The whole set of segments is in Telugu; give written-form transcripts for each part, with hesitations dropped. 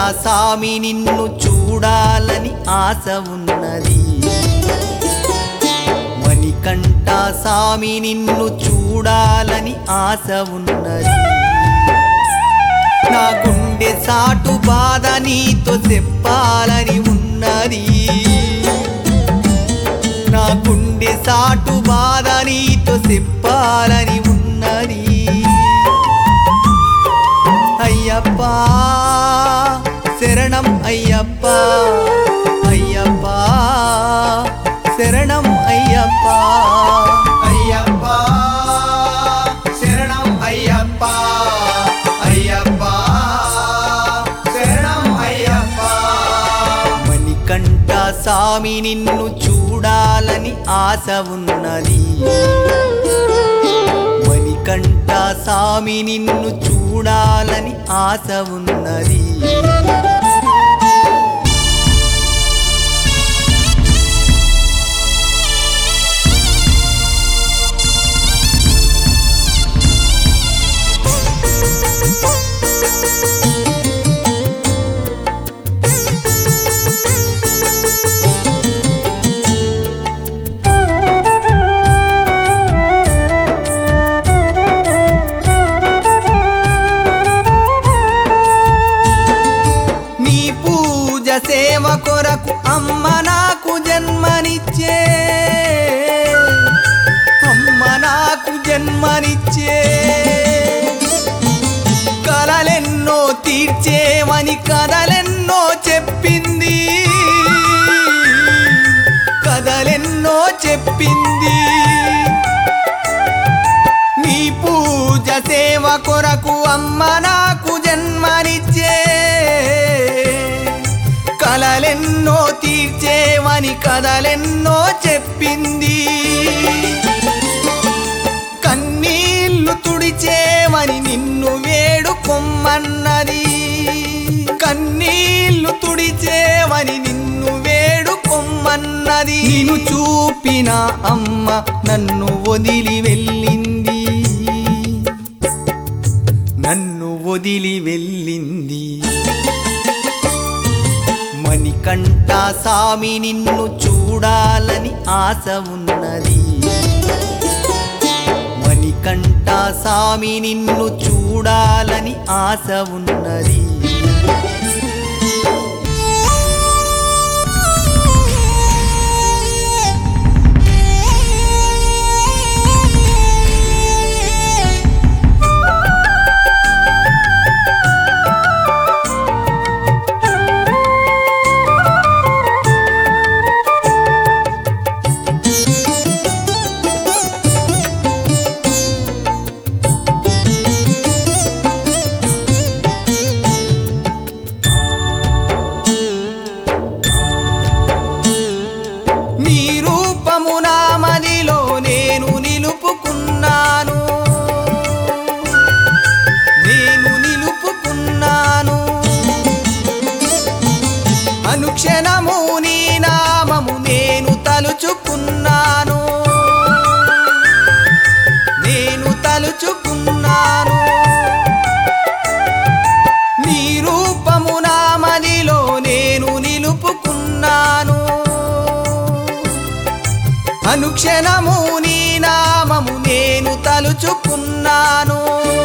సామి నిన్ను చూడాలని ఆశ ఉన్నది మణికంఠ సామి నిన్ను చూడాలని ఆశ ఉన్నది నా గుండె సాటు బాధ నీతో చెప్పాలని ఉన్నది నా గుండె సాటు బాధ నీతో చెప్పాలని ఉన్నది అయ్యప్పా శరణం అయ్యప్పా అయ్యప్పా శరణం అయ్యప్పా అయ్యప్పా శరణం అయ్యప్పా అయ్యప్పా శరణం అయ్యప్పా మణికంఠ సామి నిన్ను చూడాలని ఆశ ఉన్నది మణికంఠ సామి నిన్ను చూడాలని ఆశ ఉన్నది సేవ కొరకు అమ్మ నాకు జన్మనిచ్చే అమ్మ నాకు జన్మనిచ్చే కలలెన్నో తీర్చేవని కథలెన్నో చెప్పింది కథలెన్నో చెప్పింది నీ పూజ సేవ కొరకు అమ్మ నాకు జన్మనిచ్చే కలలెన్నో తీర్చేవని కథలెన్నో చెప్పింది కన్నీళ్లు తుడిచేవని నిన్ను వేడుకొమ్మన్నది కన్నీళ్లు తుడిచేవని నిన్ను వేడుకొమ్మన్నది నిన్ను చూపిన అమ్మ నన్ను వదిలి వెళ్ళింది నన్ను వదిలి వెళ్ళింది మణికంఠ సామి నిన్ను చూడాలని ఆశ ఉన్నది మణికంఠ సామి నిన్ను చూడాలని ఆశ ఉన్నది అనుక్షణము నీ నామము నేను తలుచుకున్నాను నేను తలుచుకున్నాను నీ రూపము నా మదిలో నేను నిలుపుకున్నాను అనుక్షణము నీ నామము నేను తలుచుకున్నాను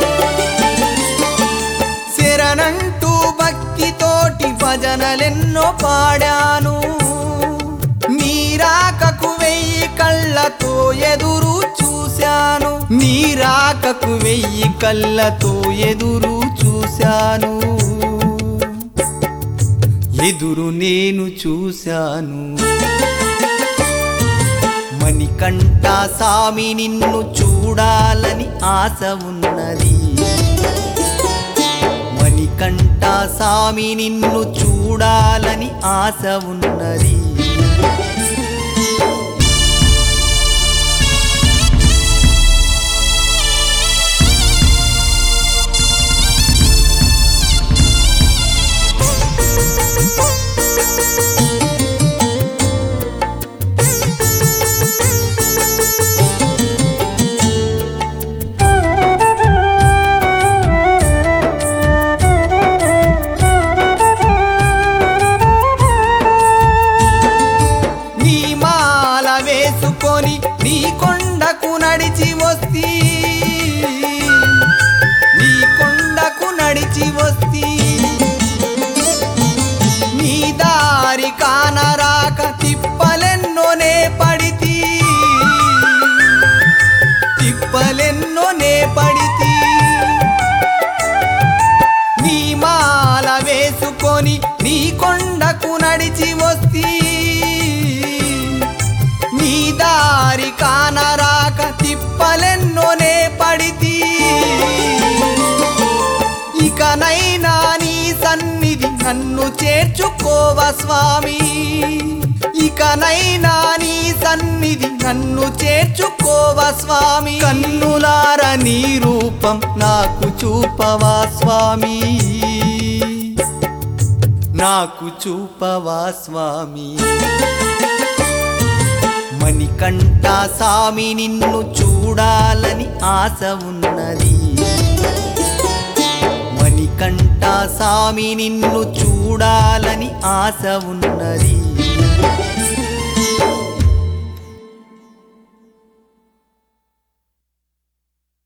శరణంటూ భక్తితోటి భజనలెన్నో పాడాను నీ రాకకు 1000 కళ్ళతో ఎదురు చూశాను నీ రాకకు 1000 కళ్ళతో ఎదురు చూశాను ఎదురు నేను చూశాను మణికంఠ సామి నిన్ను చూడాలని ఆశ ఉన్నది మణికంఠ సామి నిన్ను చూడాలని ఆశ ఉన్నది నడిచి వస్తి నీ దారి కానరాక తిప్పలెన్నోనే పడితి తిప్పలెన్నోనే పడితి నీ మాల వేసుకొని నీ కొండకు నడిచి వస్తి నీ దారి కానరాక తిప్పలెన్నోనే పడితి ఇకనైనా నీ సన్నిధి నన్ను చేర్చుకోవా స్వామి ఇకనైనా నీ సన్నిధి నన్ను చేర్చుకోవా స్వామి కన్నులార నీ రూపం నాకు చూపవా స్వామి నాకు చూపవా స్వామి మణికంఠ స్వామి నిన్ను చూడాలని ఆశ ఉన్నది మణికంఠ స్వామి నిన్ను చూడాలని ఆశ ఉన్నది